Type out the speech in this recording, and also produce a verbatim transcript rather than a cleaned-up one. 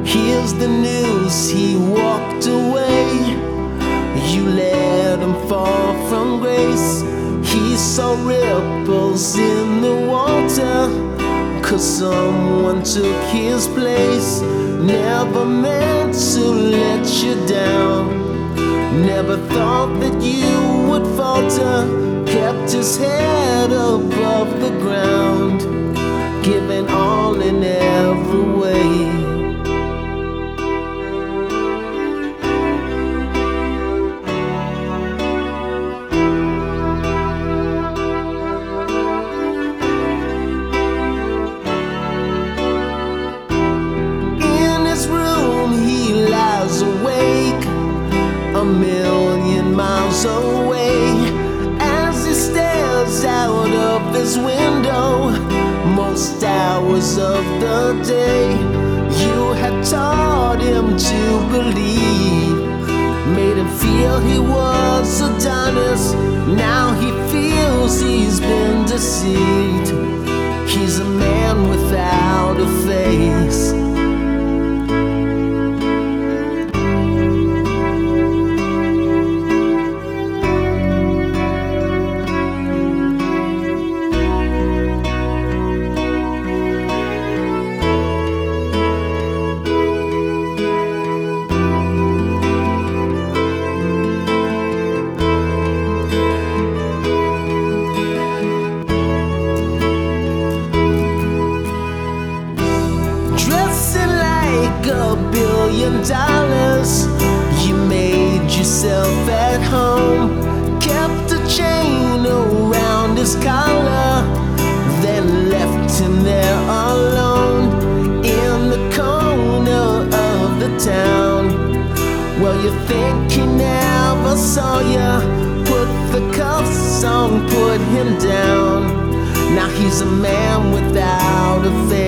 Here's the news, he walked away. You let him fall from grace. He saw ripples in the water, 'cause someone took his place. Never meant to let you down, never thought that you would falter. Kept his head above the ground, giving all in every way. A million miles away, as he stares out of his window, most hours of the day. You had taught him to believe, made him feel he was Adonis. Now he feels he's been deceived. He's a man without a face. A billion dollars, you made yourself at home. Kept a chain around his collar, then left him there alone in the corner of the town. Well, you think he never saw ya, put the cuffs on, put him down. Now he's a man without a face.